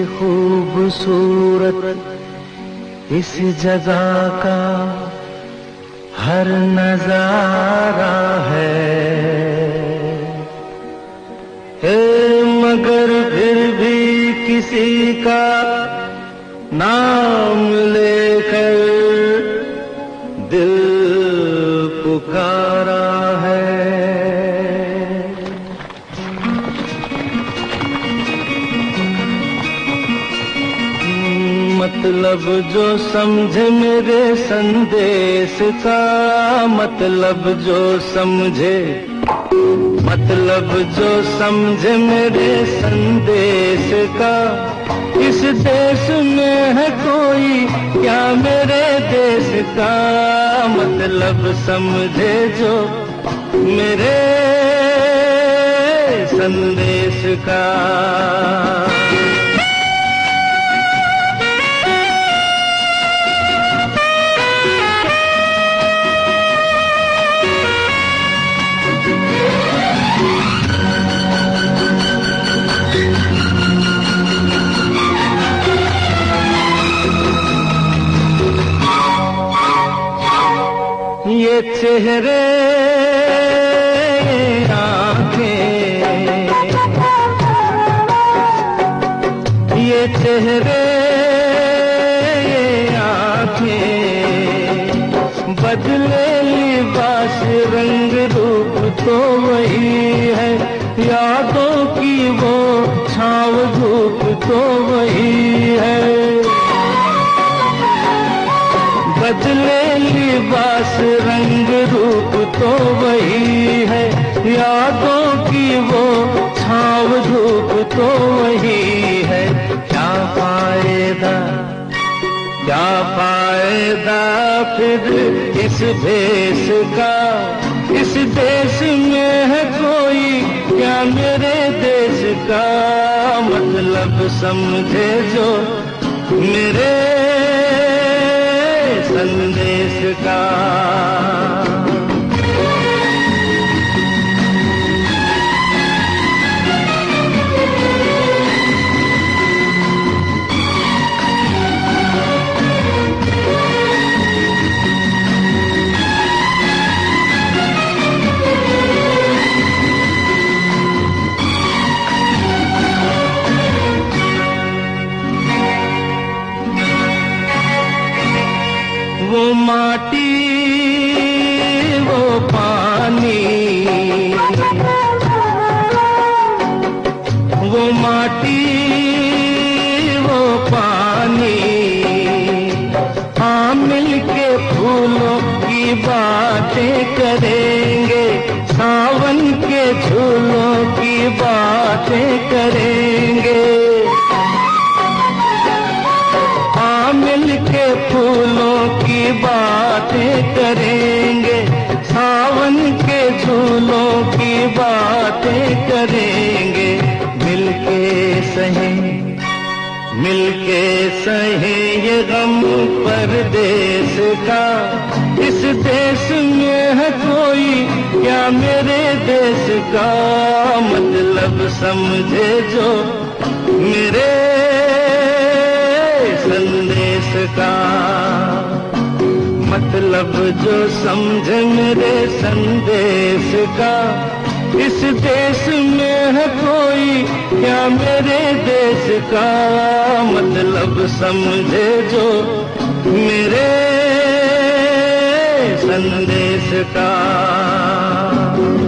खूबसूरत इस जगह का हर नजारा है, मगर फिर भी किसी का नाम लेकर दिल पुकारा है। मतलब जो समझे मेरे संदेश का, मतलब जो समझे मेरे संदेश का, इस देश में है कोई क्या मेरे देश का, मतलब समझे जो मेरे संदेश का। ये चेहरे आँखें, ये चेहरे आँखें, बदले लिबास रंग रूप तो वही है, यादों की वो छाँव धूप तो वही है। बदले लिबास रंग रूप तो वही है, यादों की वो छाँव धूप तो वही है। क्या फायदा फिर इस भेष का, इस देश में है कोई क्या मेरे देश का, मतलब समझे जो मेरे संदेश का। वो माटी वो पानी, वो माटी वो पानी, हाँ मिलके फूलों की बातें करेंगे, सावन के झूलों की बातें करेंगे। हाँ मिलके फूलों की बातें करेंगे, सावन के झूलों की बातें करेंगे। मिलके सहे ये गम परदेश का, इस देश में है कोई क्या मेरे देश का, मतलब समझे जो मेरे संदेश का, मतलब जो समझे मेरे संदेश का, इस देश में है कोई क्या मेरे देश का, मतलब समझे जो मेरे संदेश का।